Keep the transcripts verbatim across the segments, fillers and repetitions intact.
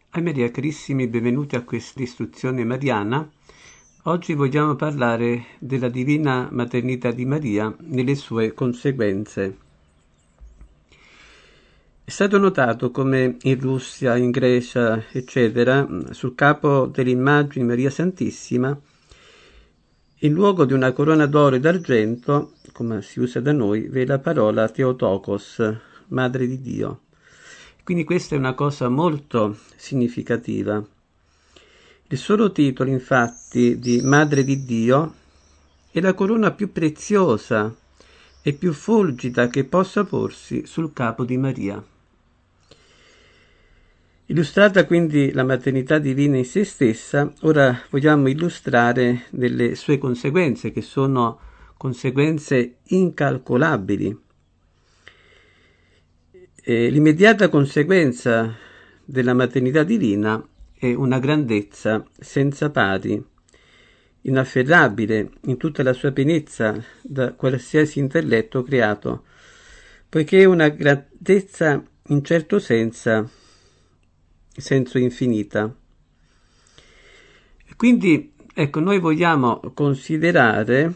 Ai Maria, carissimi, benvenuti a questa istruzione mariana. Oggi vogliamo parlare della divina maternità di Maria nelle sue conseguenze. È stato notato come in Russia, in Grecia, eccetera, sul capo dell'immagine di Maria Santissima, in luogo di una corona d'oro e d'argento, come si usa da noi, v'è la parola Theotokos, Madre di Dio. Quindi questa è una cosa molto significativa. Il solo titolo, infatti, di Madre di Dio è la corona più preziosa e più fulgida che possa porsi sul capo di Maria. Illustrata quindi la maternità divina in se stessa, ora vogliamo illustrare delle sue conseguenze, che sono conseguenze incalcolabili. E l'immediata conseguenza della maternità divina è una grandezza senza pari, inafferrabile in tutta la sua pienezza da qualsiasi intelletto creato, poiché è una grandezza in certo senso, senso infinita. Quindi, ecco, noi vogliamo considerare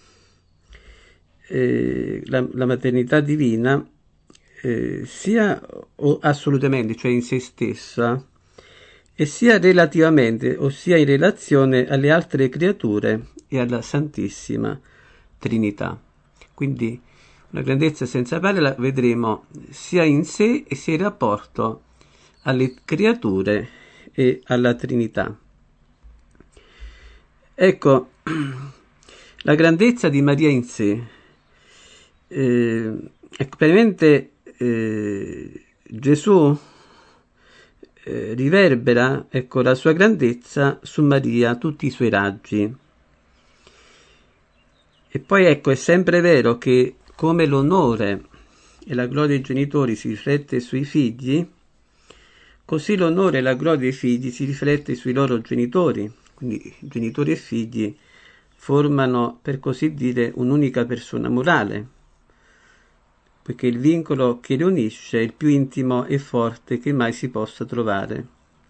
eh, la, la maternità divina Eh, sia o assolutamente, cioè in se stessa, e sia relativamente, ossia in relazione alle altre creature e alla Santissima Trinità. Quindi una grandezza senza pari la vedremo sia in sé e sia in rapporto alle creature e alla Trinità. Ecco, la grandezza di Maria in sé, eh, ecco, veramente Eh, Gesù eh, riverbera, ecco, la sua grandezza su Maria, tutti i suoi raggi. E poi, ecco, è sempre vero che come l'onore e la gloria dei genitori si riflette sui figli, così l'onore e la gloria dei figli si riflette sui loro genitori. Quindi genitori e figli formano, per così dire, un'unica persona morale, poiché il vincolo che li unisce è il più intimo e forte che mai si possa trovare.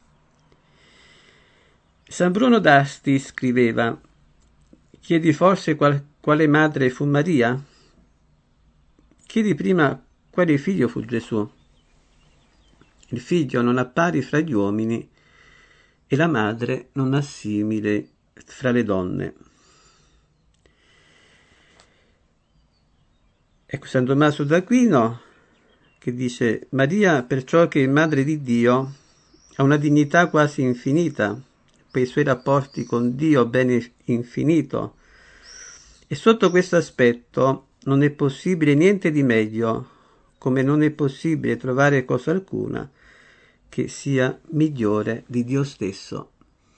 San Bruno d'Asti scriveva: chiedi forse qual, quale madre fu Maria? Chiedi prima quale figlio fu Gesù. Il figlio non ha pari fra gli uomini e la madre non ha simile fra le donne. Ecco San Tommaso d'Aquino che dice: Maria, perciò che è madre di Dio, ha una dignità quasi infinita per i suoi rapporti con Dio, bene infinito, e sotto questo aspetto non è possibile niente di meglio, come non è possibile trovare cosa alcuna che sia migliore di Dio stesso.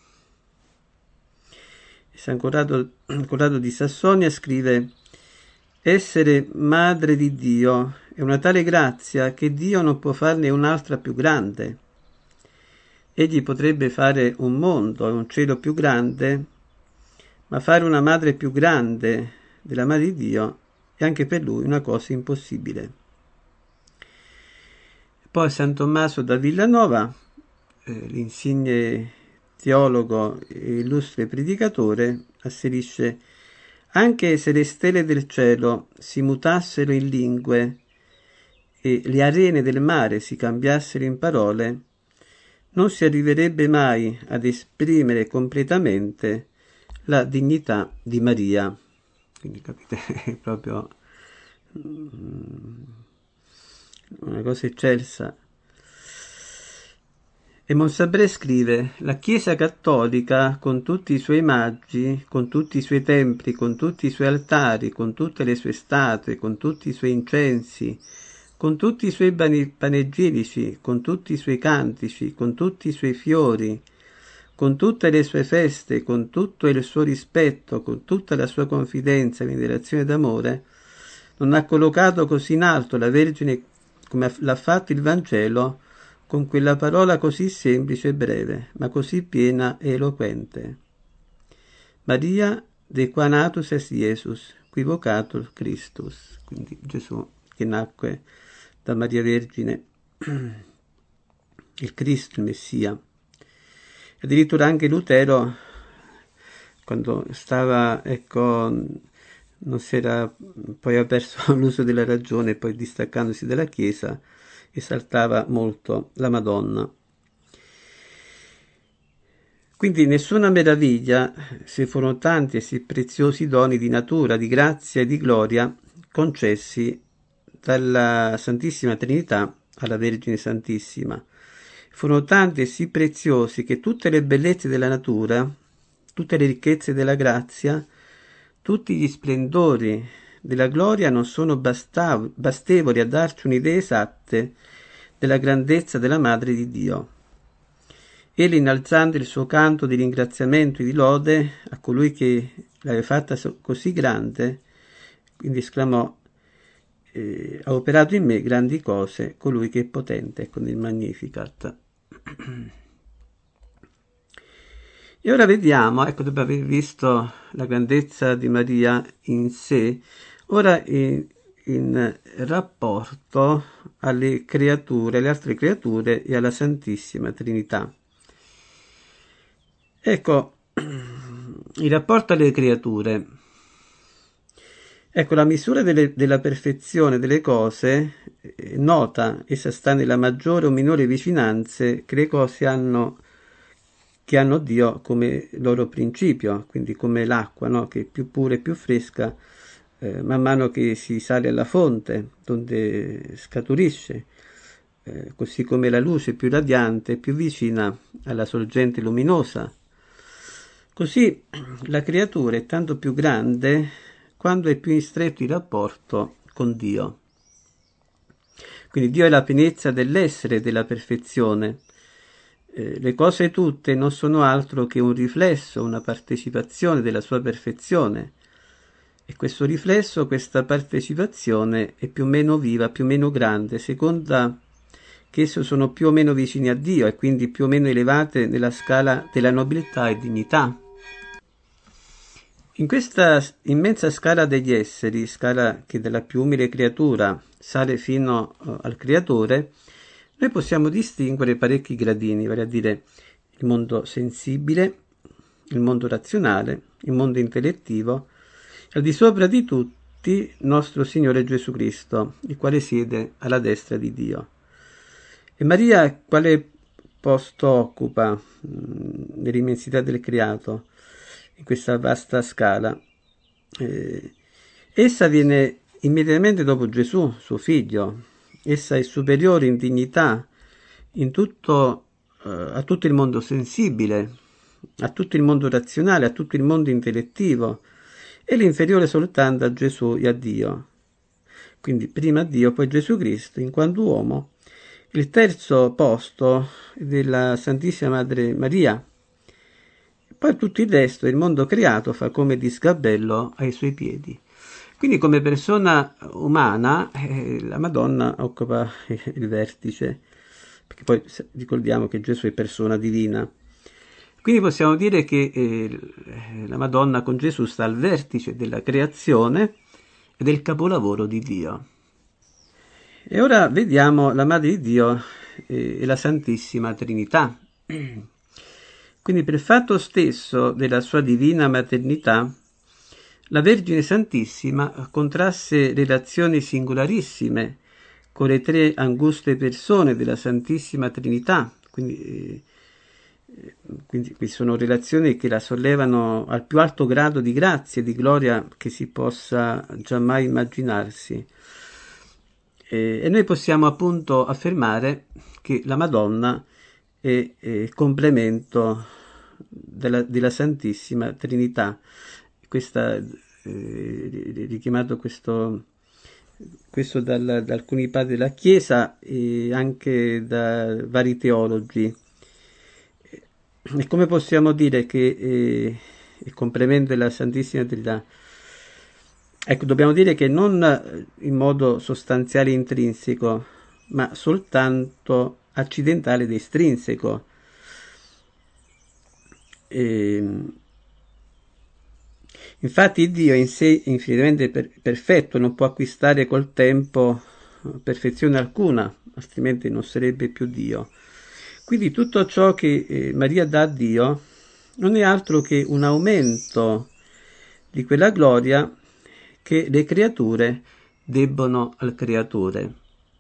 San Corrado, Corrado di Sassonia scrive: essere madre di Dio è una tale grazia che Dio non può farne un'altra più grande. Egli potrebbe fare un mondo e un cielo più grande, ma fare una madre più grande della madre di Dio è anche per lui una cosa impossibile. Poi San Tommaso da Villanova, eh, l'insigne teologo e illustre predicatore, asserisce: anche se le stelle del cielo si mutassero in lingue e le arene del mare si cambiassero in parole, non si arriverebbe mai ad esprimere completamente la dignità di Maria. Quindi capite, è proprio una cosa eccelsa. E Monsabré scrive: la Chiesa cattolica, con tutti i suoi maggi, con tutti i suoi templi, con tutti i suoi altari, con tutte le sue statue, con tutti i suoi incensi, con tutti i suoi panegirici, con tutti i suoi cantici, con tutti i suoi fiori, con tutte le sue feste, con tutto il suo rispetto, con tutta la sua confidenza e venerazione d'amore, non ha collocato così in alto la Vergine come l'ha fatto il Vangelo, con quella parola così semplice e breve, ma così piena e eloquente. Maria de qua natus est Iesus, qui vocatur Christus. Quindi Gesù che nacque da Maria Vergine, il Cristo, il Messia. Addirittura anche Lutero, quando stava, ecco, non si era, poi ha perso l'uso della ragione, poi distaccandosi dalla Chiesa, esaltava molto la Madonna. Quindi nessuna meraviglia se furono tanti e sì preziosi doni di natura, di grazia e di gloria concessi dalla Santissima Trinità alla Vergine Santissima. Furono tanti e sì preziosi che tutte le bellezze della natura, tutte le ricchezze della grazia, tutti gli splendori della gloria non sono bastav- bastevoli a darci un'idea esatta della grandezza della Madre di Dio. Egli, innalzando il suo canto di ringraziamento e di lode a colui che l'aveva fatta così grande, quindi esclamò: eh, ha operato in me grandi cose colui che è potente, con il Magnificat. E ora vediamo, ecco, dopo aver visto la grandezza di Maria in sé, ora in, in rapporto alle creature, alle altre creature e alla Santissima Trinità. Ecco, il rapporto alle creature. Ecco, la misura delle, della perfezione delle cose è nota, essa sta nella maggiore o minore vicinanze che le cose hanno, che hanno Dio come loro principio, quindi come l'acqua, no? Che è più pura e più fresca eh, man mano che si sale alla fonte, donde scaturisce, eh, così come la luce è più radiante, più vicina alla sorgente luminosa. Così la creatura è tanto più grande quando è più in stretto il rapporto con Dio. Quindi Dio è la pienezza dell'essere, della perfezione. Eh, le cose tutte non sono altro che un riflesso, una partecipazione della sua perfezione. E questo riflesso, questa partecipazione è più o meno viva, più o meno grande, seconda che esse sono più o meno vicini a Dio e quindi più o meno elevate nella scala della nobiltà e dignità. In questa immensa scala degli esseri, scala che dalla più umile creatura sale fino uh, al creatore, noi possiamo distinguere parecchi gradini, vale a dire il mondo sensibile, il mondo razionale, il mondo intellettivo, e al di sopra di tutti nostro Signore Gesù Cristo, il quale siede alla destra di Dio. E Maria quale posto occupa mh, nell'immensità del creato? In questa vasta scala. Eh, essa viene immediatamente dopo Gesù, suo figlio. Essa è superiore in dignità in tutto, eh, a tutto il mondo sensibile, a tutto il mondo razionale, a tutto il mondo intellettivo, e l'inferiore soltanto a Gesù e a Dio. Quindi prima a Dio, poi Gesù Cristo, in quanto uomo. Il terzo posto della Santissima Madre Maria. Poi tutto il resto, il mondo creato, fa come di sgabello ai suoi piedi. Quindi come persona umana eh, la Madonna occupa il vertice, perché poi ricordiamo che Gesù è persona divina. Quindi possiamo dire che eh, la Madonna con Gesù sta al vertice della creazione e del capolavoro di Dio. E ora vediamo la Madre di Dio eh, e la Santissima Trinità. Quindi per fatto stesso della sua divina maternità, la Vergine Santissima contrasse relazioni singolarissime con le tre anguste persone della Santissima Trinità, quindi, eh, quindi sono relazioni che la sollevano al più alto grado di grazia e di gloria che si possa giammai immaginarsi. E, e noi possiamo appunto affermare che la Madonna è, è il complemento della, della Santissima Trinità. Questa eh, richiamato questo, questo dal, da alcuni padri della Chiesa e anche da vari teologi. E come possiamo dire che eh, il complemento della Santissima Trinità? Ecco, dobbiamo dire che non in modo sostanziale e intrinseco, ma soltanto accidentale ed estrinseco. E, infatti Dio in sé è infinitamente per, perfetto, non può acquistare col tempo perfezione alcuna, altrimenti non sarebbe più Dio. Quindi tutto ciò che eh, Maria dà a Dio non è altro che un aumento di quella gloria che le creature debbono al Creatore.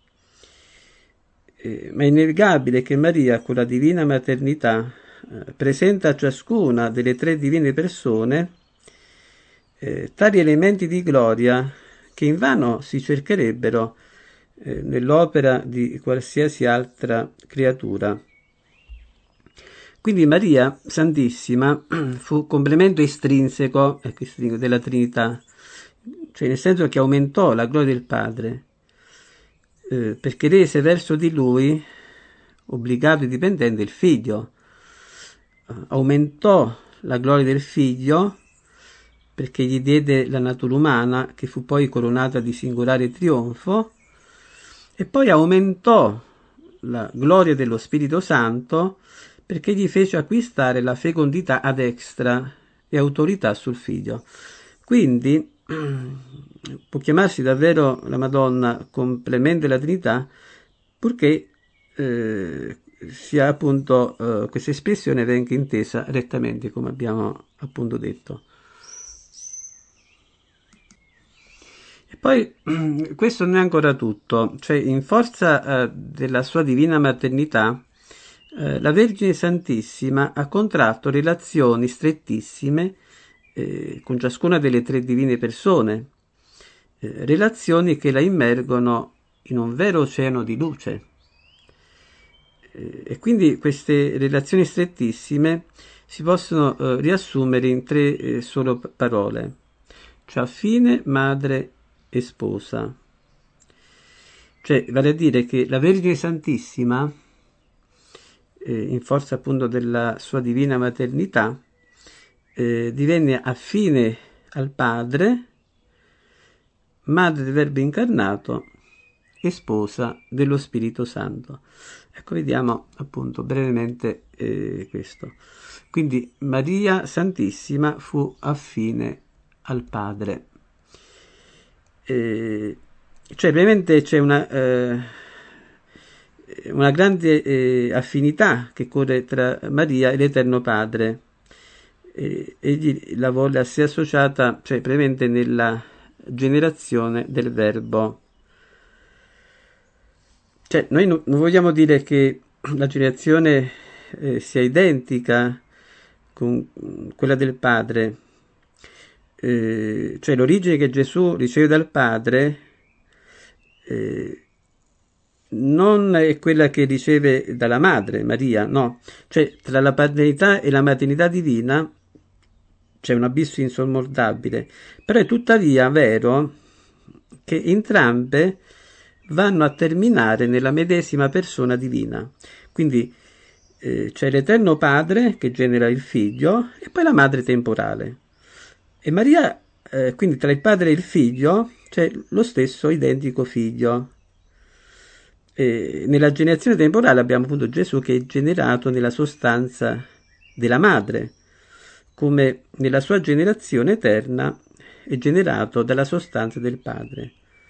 Eh, ma è innegabile che Maria, con la divina maternità, eh, presenta a ciascuna delle tre divine persone eh, tali elementi di gloria che invano si cercherebbero eh, nell'opera di qualsiasi altra creatura. Quindi Maria Santissima fu complemento estrinseco della Trinità, cioè nel senso che aumentò la gloria del Padre, eh, perché rese verso di Lui obbligato e dipendente il Figlio. Aumentò la gloria del Figlio perché gli diede la natura umana, che fu poi coronata di singolare trionfo, e poi aumentò la gloria dello Spirito Santo perché gli fece acquistare la fecondità ad extra e autorità sul Figlio. Quindi può chiamarsi davvero la Madonna complemento della Trinità, purché eh, sia appunto eh, questa espressione venga intesa rettamente, come abbiamo appunto detto. E poi questo non è ancora tutto, cioè in forza eh, della sua divina maternità eh, la Vergine Santissima ha contratto relazioni strettissime eh, con ciascuna delle tre divine persone, eh, relazioni che la immergono in un vero oceano di luce. Eh, e quindi queste relazioni strettissime si possono eh, riassumere in tre eh, solo parole, cioè affine, madre e sposa. Cioè, vale a dire che la Vergine Santissima, eh, in forza appunto della sua divina maternità, eh, divenne affine al Padre, madre del Verbo incarnato e sposa dello Spirito Santo. Ecco, vediamo appunto brevemente eh, questo. Quindi Maria Santissima fu affine al Padre. Eh, cioè brevemente c'è una, eh, una grande eh, affinità che corre tra Maria e l'Eterno Padre. Eh, egli la volle a sé associata, cioè brevemente nella generazione del Verbo. Cioè noi non, non vogliamo dire che la generazione eh, sia identica con quella del Padre, eh, cioè l'origine che Gesù riceve dal Padre eh, non è quella che riceve dalla madre Maria, no, cioè tra la paternità e la maternità divina c'è un abisso insormontabile, però è tuttavia vero che entrambe vanno a terminare nella medesima persona divina. Quindi eh, c'è l'Eterno Padre che genera il Figlio e poi la madre temporale. E Maria, eh, quindi tra il Padre e il Figlio c'è lo stesso identico Figlio. E nella generazione temporale abbiamo appunto Gesù che è generato nella sostanza della madre, come nella sua generazione eterna è generato dalla sostanza del Padre.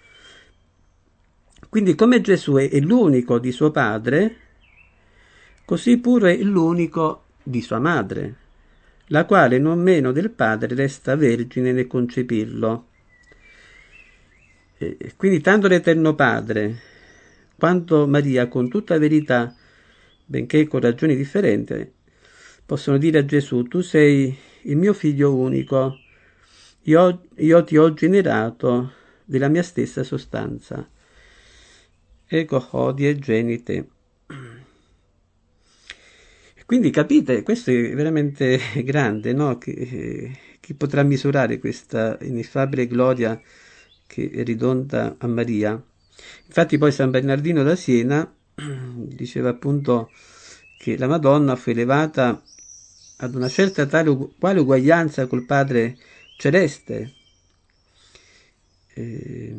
Quindi come Gesù è l'unico di suo padre, così pure è l'unico di sua madre, la quale non meno del padre resta vergine nel concepirlo. E quindi tanto l'Eterno Padre quanto Maria, con tutta verità, benché con ragioni differenti, possono dire a Gesù: tu sei il mio figlio unico, io, io ti ho generato della mia stessa sostanza. Ego hodie genite. Quindi capite, questo è veramente grande, no? Che, chi potrà misurare questa ineffabile gloria che ridonda a Maria? Infatti poi San Bernardino da Siena diceva appunto che la Madonna fu elevata ad una certa tale quale uguaglianza col Padre Celeste. E,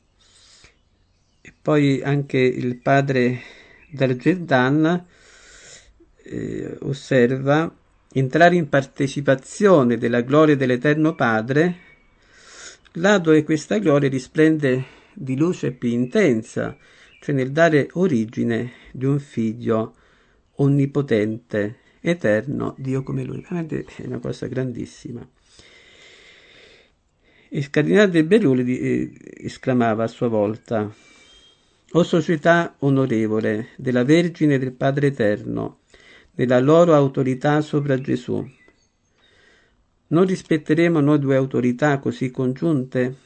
e poi anche il padre d'Argentan eh, osserva: entrare in partecipazione della gloria dell'Eterno Padre, là dove questa gloria risplende di luce più intensa, cioè nel dare origine di un figlio onnipotente, eterno Dio come lui. Veramente è una cosa grandissima. Il cardinale del Berulli eh, esclamava a sua volta: o società onorevole della Vergine e del Padre Eterno, nella loro autorità sopra Gesù, non rispetteremo noi due autorità così congiunte?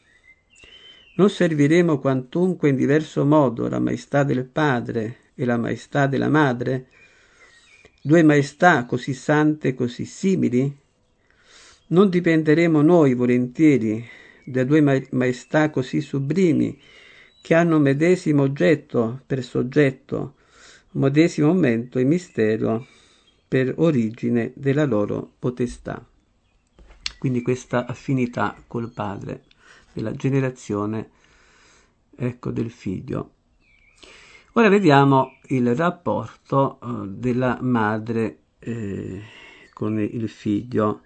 Non serviremo quantunque in diverso modo la maestà del Padre e la maestà della Madre, due maestà così sante e così simili? Non dipenderemo noi volentieri da due ma- maestà così sublimi, che hanno medesimo oggetto per soggetto, medesimo momento e mistero per origine della loro potestà. Quindi questa affinità col Padre, della generazione, ecco, del Figlio. Ora vediamo il rapporto eh, della madre eh, con il Figlio.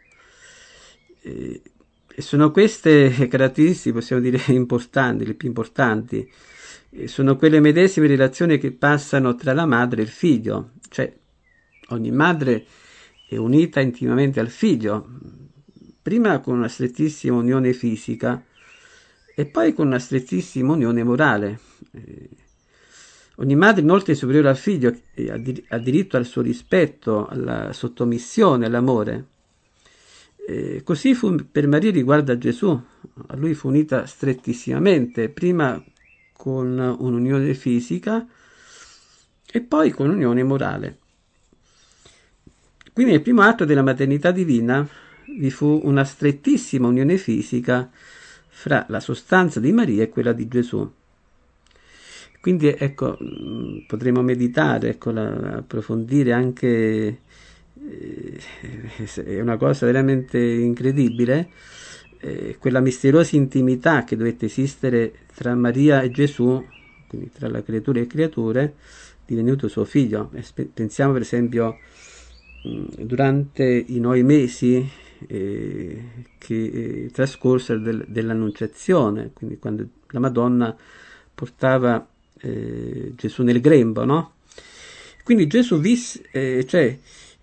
Eh, sono queste caratteristiche, possiamo dire, importanti, le più importanti. Eh, sono quelle medesime relazioni che passano tra la madre e il figlio, cioè ogni madre è unita intimamente al figlio, prima con una strettissima unione fisica e poi con una strettissima unione morale. Eh, ogni madre inoltre è superiore al figlio, eh, ha, dir- ha diritto al suo rispetto, alla sottomissione, all'amore. Eh, così fu per Maria riguardo a Gesù, a lui fu unita strettissimamente, prima con un'unione fisica e poi con un'unione morale. Quindi nel primo atto della maternità divina vi fu una strettissima unione fisica fra la sostanza di Maria e quella di Gesù. Quindi ecco, potremo meditare, ecco, la, approfondire anche, eh, è una cosa veramente incredibile, eh, quella misteriosa intimità che dovette esistere tra Maria e Gesù, quindi tra la creatura e il creatore, divenuto suo figlio. Pensiamo per esempio durante i nove mesi eh, che eh, trascorsero del, dell'annunciazione, quindi quando la Madonna portava eh, Gesù nel grembo, no? Quindi Gesù visse, eh, cioè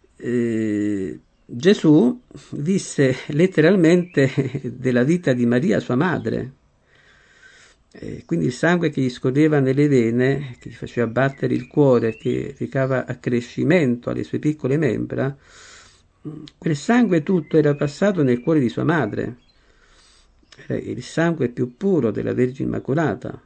eh, Gesù visse letteralmente della vita di Maria, sua madre. Eh, quindi il sangue che gli scorreva nelle vene, che gli faceva battere il cuore, che recava accrescimento alle sue piccole membra, quel sangue tutto era passato nel cuore di sua madre. Era il sangue più puro della Vergine Immacolata.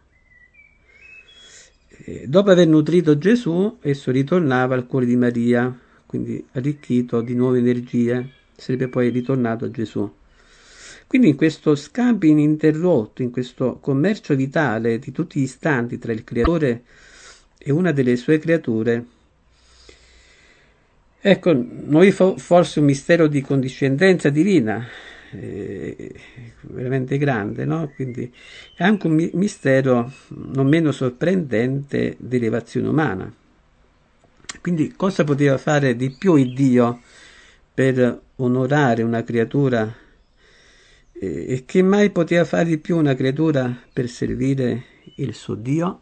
Eh, dopo aver nutrito Gesù, esso ritornava al cuore di Maria, quindi arricchito di nuove energie, sarebbe poi ritornato a Gesù. Quindi in questo scambio ininterrotto, in questo commercio vitale di tutti gli istanti tra il creatore e una delle sue creature, ecco, noi fo- forse un mistero di condiscendenza divina, eh, veramente grande, no? Quindi è anche un mi- mistero non meno sorprendente di elevazione umana. Quindi cosa poteva fare di più il Dio per onorare una creatura? E che mai poteva fare di più una creatura per servire il suo Dio?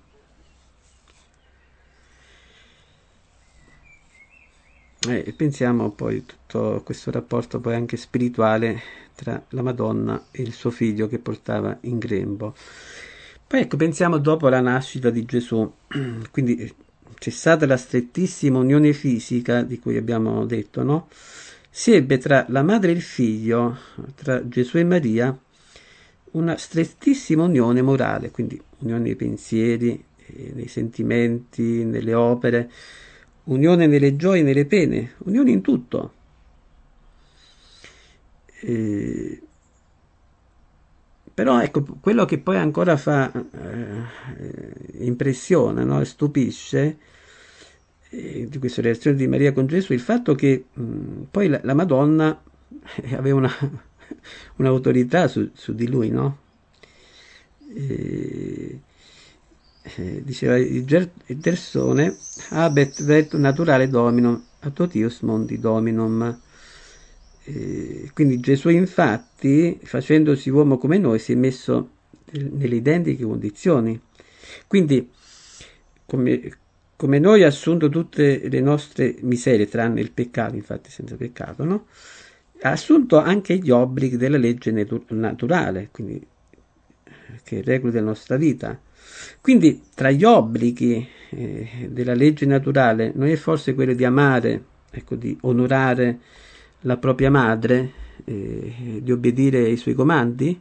E pensiamo poi a tutto questo rapporto poi anche spirituale tra la Madonna e il suo figlio che portava in grembo. Poi ecco, pensiamo dopo la nascita di Gesù, quindi c'è stata la strettissima unione fisica di cui abbiamo detto, no? Si ebbe tra la madre e il figlio, tra Gesù e Maria, una strettissima unione morale, quindi unione nei pensieri, nei sentimenti, nelle opere, unione nelle gioie e nelle pene, unione in tutto. E... Però ecco, quello che poi ancora fa eh, impressione, no? Stupisce, di questa relazione di Maria con Gesù, il fatto che mh, poi la, la Madonna aveva una, un'autorità su, su di lui, no? E, eh, diceva il Gersone habet vet naturale dominum attotius mondi dominum. E quindi Gesù infatti, facendosi uomo come noi, si è messo nelle identiche condizioni. Quindi come come noi ha assunto tutte le nostre miserie, tranne il peccato, infatti senza peccato, no? Ha assunto anche gli obblighi della legge naturale, quindi che regole della nostra vita. Quindi tra gli obblighi eh, della legge naturale non è forse quello di amare, ecco, di onorare la propria madre, eh, di obbedire ai suoi comandi?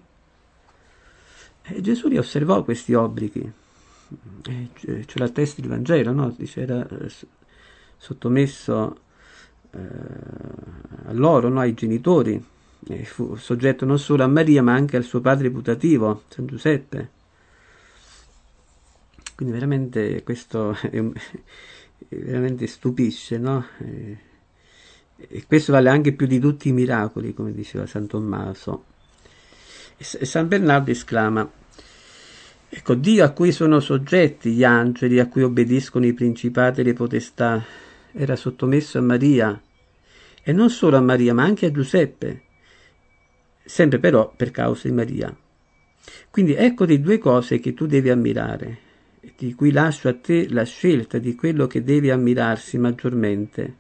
E Gesù li osservò questi obblighi. Eh, ce l'attesta il Vangelo, no? Dice, era eh, sottomesso eh, a loro, no? Ai genitori. E fu soggetto non solo a Maria ma anche al suo padre putativo, San Giuseppe. Quindi veramente questo è un, veramente stupisce, no? E, e questo vale anche più di tutti i miracoli, come diceva San Tommaso. E, e San Bernardo esclama: ecco, Dio a cui sono soggetti gli angeli, a cui obbediscono i principati e le potestà, era sottomesso a Maria, e non solo a Maria ma anche a Giuseppe, sempre però per causa di Maria. Quindi eccoti due cose che tu devi ammirare, di cui lascio a te la scelta di quello che devi ammirarsi maggiormente: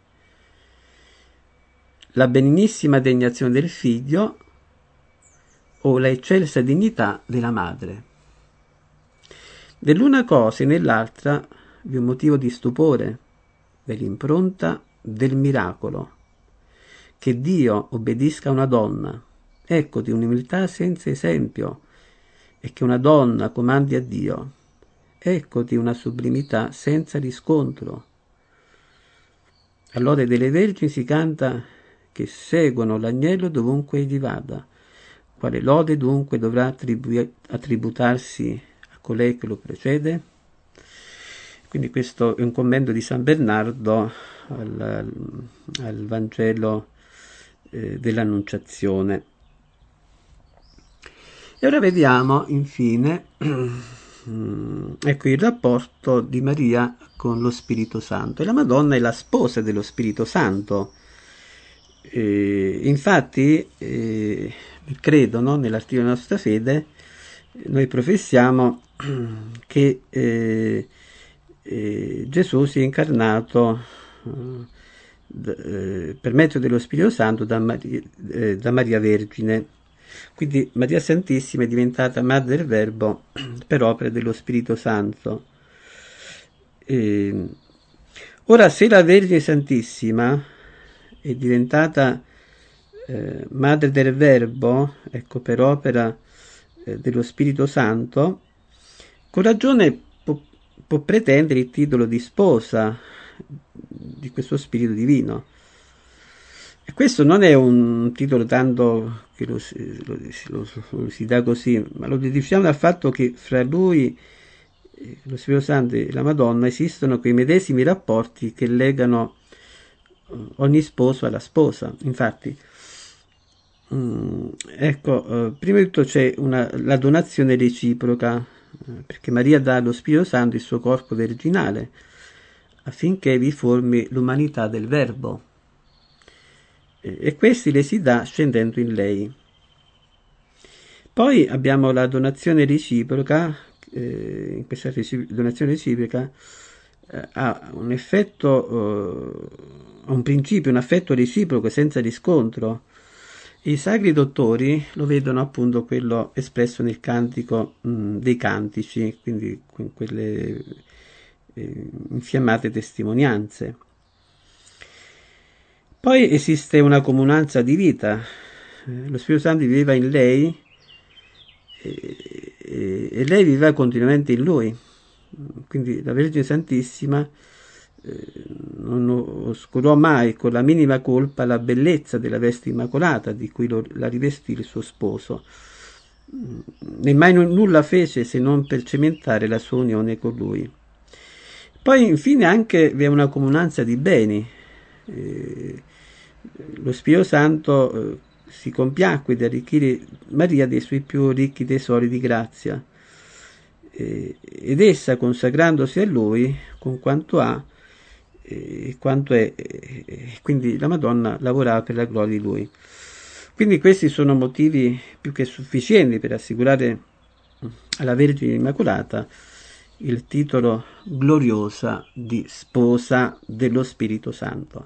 la benignissima degnazione del figlio o la eccelsa dignità della madre. Nell'una cosa e nell'altra vi è un motivo di stupore, dell'impronta del miracolo. Che Dio obbedisca a una donna, ecco di un'umiltà senza esempio, e che una donna comandi a Dio, ecco di una sublimità senza riscontro. All'ode delle vergini si canta che seguono l'agnello dovunque egli vada, quale lode dunque dovrà attribu- attributarsi a colei che lo precede? Quindi questo è un commento di San Bernardo al, al, al Vangelo eh, dell'Annunciazione. E ora vediamo infine ecco il rapporto di Maria con lo Spirito Santo. E la Madonna è la sposa dello Spirito Santo. Eh, infatti, eh, credo, no, nell'articolo della nostra fede, noi professiamo che eh, eh, Gesù si è incarnato eh, per mezzo dello Spirito Santo da Maria, eh, da Maria Vergine. Quindi Maria Santissima è diventata madre del Verbo per opera dello Spirito Santo. E ora, se la Vergine Santissima è diventata eh, madre del Verbo, ecco, per opera eh, dello Spirito Santo, con ragione può, può pretendere il titolo di sposa di questo Spirito Divino. E questo non è un titolo tanto che lo, lo, lo, lo si dà così, ma lo diciamo dal fatto che fra lui, lo Spirito Santo e la Madonna esistono quei medesimi rapporti che legano ogni sposo alla sposa. Infatti, mh, ecco, eh, prima di tutto c'è una, la donazione reciproca, eh, perché Maria dà allo Spirito Santo il suo corpo virginale affinché vi formi l'umanità del Verbo. E questi le si dà scendendo in lei. Poi abbiamo la donazione reciproca, eh, in questa recipro- donazione reciproca eh, ha un effetto, eh, ha un principio, un affetto reciproco senza riscontro. I sacri dottori lo vedono appunto quello espresso nel cantico mh, dei cantici, quindi in quelle eh, infiammate testimonianze. Poi esiste una comunanza di vita, lo Spirito Santo viveva in lei e, e, e lei viveva continuamente in lui, quindi la Vergine Santissima eh, non oscurò mai con la minima colpa la bellezza della veste immacolata di cui lo, la rivestì il suo sposo, né mai nulla fece se non per cementare la sua unione con lui. Poi infine anche vi è una comunanza di beni. Eh, lo Spirito Santo eh, si compiacque di arricchire Maria dei suoi più ricchi tesori di grazia eh, ed essa, consacrandosi a lui con quanto ha e eh, quanto è, eh, quindi la Madonna lavorava per la gloria di lui. Quindi questi sono motivi più che sufficienti per assicurare alla Vergine Immacolata il titolo gloriosa di sposa dello Spirito Santo.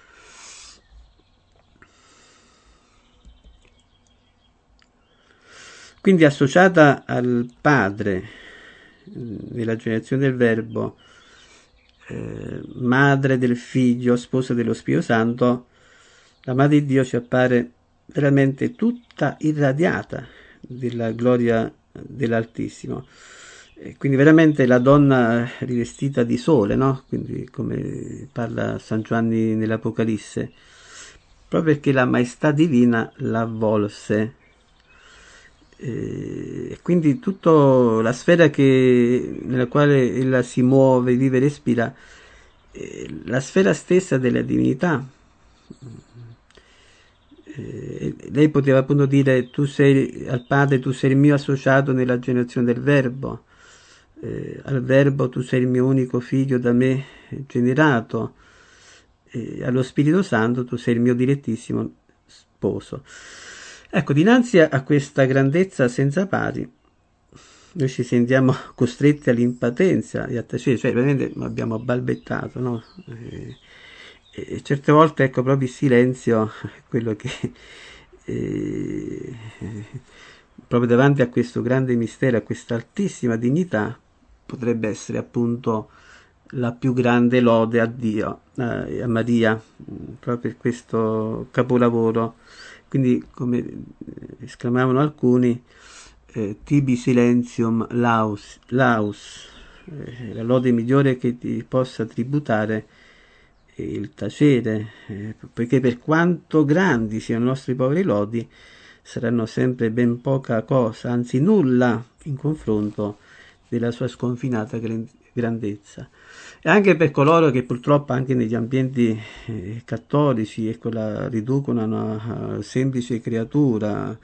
Quindi associata al Padre nella generazione del Verbo, eh, madre del Figlio, sposa dello Spirito Santo, la Madre di Dio ci appare veramente tutta irradiata della gloria dell'Altissimo. E quindi veramente la donna rivestita di sole, no? Quindi come parla San Giovanni nell'Apocalisse, proprio perché la maestà divina la avvolse. E quindi tutta la sfera che, nella quale ella si muove, vive, respira, la sfera stessa della divinità. Eh, lei poteva appunto dire: tu sei al Padre, tu sei il mio associato nella generazione del Verbo, eh, al Verbo tu sei il mio unico figlio da me generato, eh, allo Spirito Santo tu sei il mio dilettissimo sposo. Ecco, dinanzi a questa grandezza senza pari, noi ci sentiamo costretti all'impatenza e a tacere, cioè veramente abbiamo balbettato, no? E, e certe volte, ecco, proprio il silenzio è quello che, eh, proprio davanti a questo grande mistero, a questa altissima dignità, potrebbe essere appunto la più grande lode a Dio, eh, a Maria, proprio per questo capolavoro. Quindi, come esclamavano alcuni, eh, tibi silentium laus, laus eh, la lode migliore che ti possa tributare è il tacere, eh, poiché per quanto grandi siano i nostri poveri lodi, saranno sempre ben poca cosa, anzi nulla in confronto della sua sconfinata grandezza. E anche per coloro che purtroppo anche negli ambienti eh, cattolici, ecco, la riducono a una semplice creatura,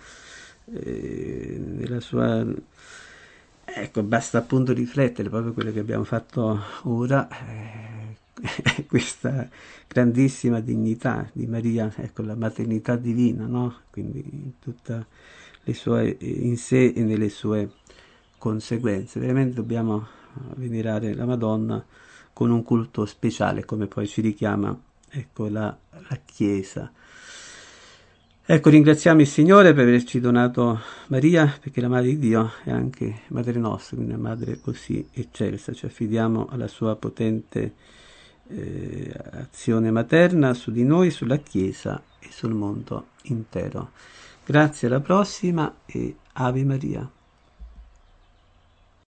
eh, nella sua, ecco, basta appunto riflettere proprio quello che abbiamo fatto ora, eh, questa grandissima dignità di Maria, ecco, la maternità divina, no? Quindi in tutta le sue, in sé e nelle sue conseguenze. Veramente dobbiamo venerare la Madonna con un culto speciale, come poi ci richiama, ecco, la, la Chiesa. Ecco, ringraziamo il Signore per averci donato Maria, perché la Madre di Dio è anche Madre nostra, quindi una Madre così eccelsa. Ci affidiamo alla sua potente eh, azione materna su di noi, sulla Chiesa e sul mondo intero. Grazie, alla prossima e Ave Maria.